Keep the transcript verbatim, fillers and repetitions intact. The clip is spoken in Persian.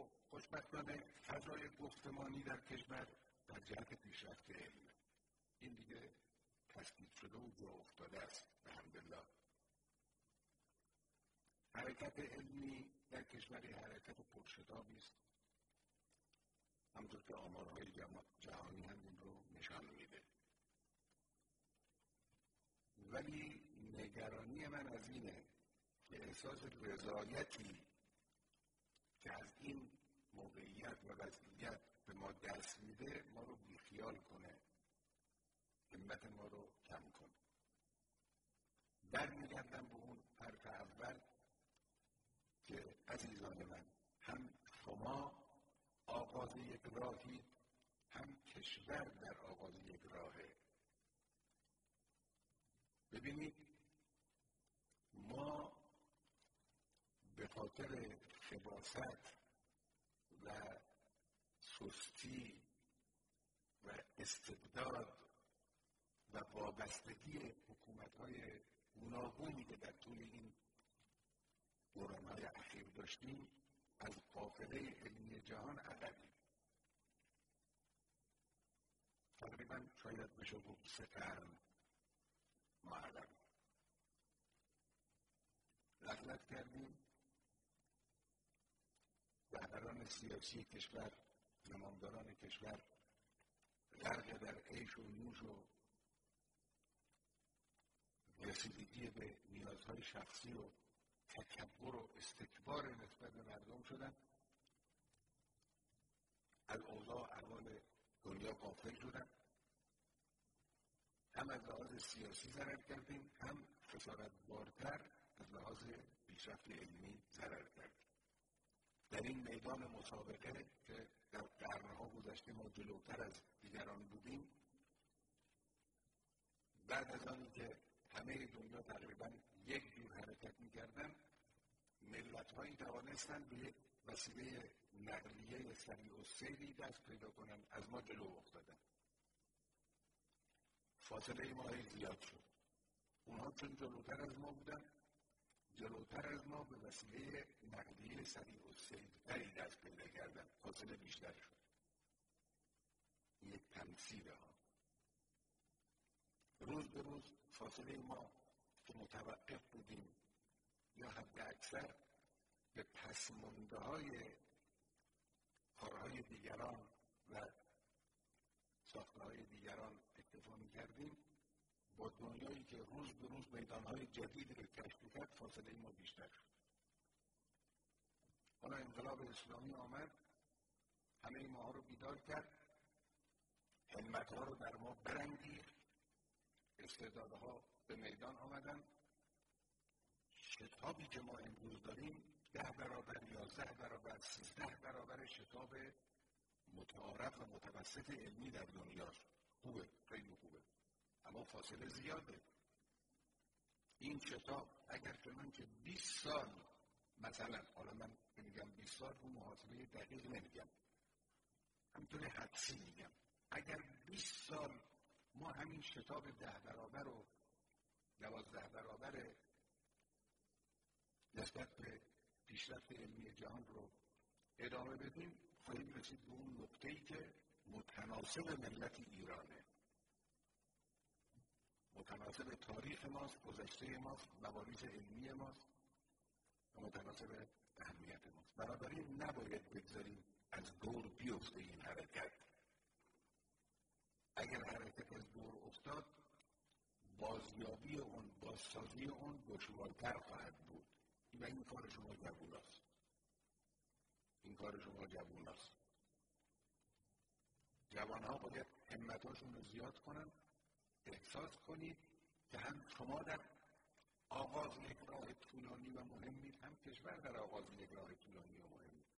خب خوشبختانه فضای گفتمانی در کشور در جهت پیشرفت علم این دیگه تثبیت شده و جا افتاده است الحمدلله. حرکت علمی در کشوری حرکت پرشتابی است، همونطور که آمارهای جهانی هم این رو نشان میده. ولی نگرانی من از اینه که احساس رضایتی که از این موقعیت و وضعیت به ما دست میده ما رو بیخیال کنه، همت ما رو کم کنه. برمیگردم به اون حرف اول که عزیزان من، هم شما آغاز یک راهی، هم کشور در آغاز یک راهه. ببینید ما به خاطر خباثت و سستی و استبداد و وابستگی حکومت‌های گوناگونی که در طول این دوران‌های اخیر داشتیم از قافله علمی جهان عقبیم. تقریباً شاید بشه گفت سه قرن ما عقبیم. غفلت کردیم. رهبران سیاسی کشور، زمامداران کشور غرق در عیش و نوش و رسیدگی به نیازهای شخصی و تکبر و استکبار نسبت به مردم شدن. از اوضاع احوال دنیا غافل شدن. هم از لحاظ سیاسی ضرر کردیم، هم خسارتبارتر از لحاظ پیشرفت علمی ضرر کردیم. در این میدان مسابقه که در قرنها گذشته ما جلوتر از دیگران بودیم، بعد از آنی که همه دنیا تقریباً یک جور حرکت می‌کردن، ملت‌هایی توانستند به یک وسیله نقلیه سریع و سیری دست پیدا کنند، از ما جلو افتادن. فاصله ما هی زیاد شد. اونها چون جلوتر از ما بودن، جلوتر از ما به وسیله نقلیه سریع و سیرتری دست پیدا کردن، فاصله بیشتر شد. یک تمثیل ها. روز به روز فاصله ما که متوقف بودیم یا حد اکثر به پسمانده های کارهای دیگران و ساخته‌های دیگران اکتفا می‌کردیم، با دنیایی که روز به روز میدان‌های جدیدی رو کشف می‌کرد فاصله ما بیشتر شد. حالا انقلاب اسلامی آمد، همه ما رو بیدار کرد، همت‌ها رو در ما برانگیخت، استعدادها به میدان آمدن. شتابی که ما امروز داریم ده برابر، یازده برابر، سیزده برابر شتاب متعارف و متوسط علمی در دنیاست. خوبه، خیلی خوبه، اما فاصله زیاده. این شتاب اگر چنانچه بیست سال مثلا، حالا من میگم بیست سال رو محاسبه دقیق نمیگم، همینطور حدسی میگم، اگر بیست سال ما همین شتاب ده برابر و دوازده برابر نسبت به پیشرفت علمی جهان رو ادامه بدیم، خواهیم رسید به اون نقطه‌ای که متناسب ملت ایرانه، متناسب تاریخ ماست، گذشته ماست، مباحث علمی ماست و متناسب اهمیت ماست. بنابراین نباید بگذاریم از دور بیفته این حرکت. اگر حرکت از دور افتاد، بازیابی اون، بازسازی اون دشوارتر خواهد بود. و این کار شما جووناست. این کار شما جووناست. جوانها باید همتاشون رو زیاد کنن، احساس کنید که هم شما در آغاز یک راه طولانی و مهمید، هم کشور در آغاز یک راه طولانی و مهم.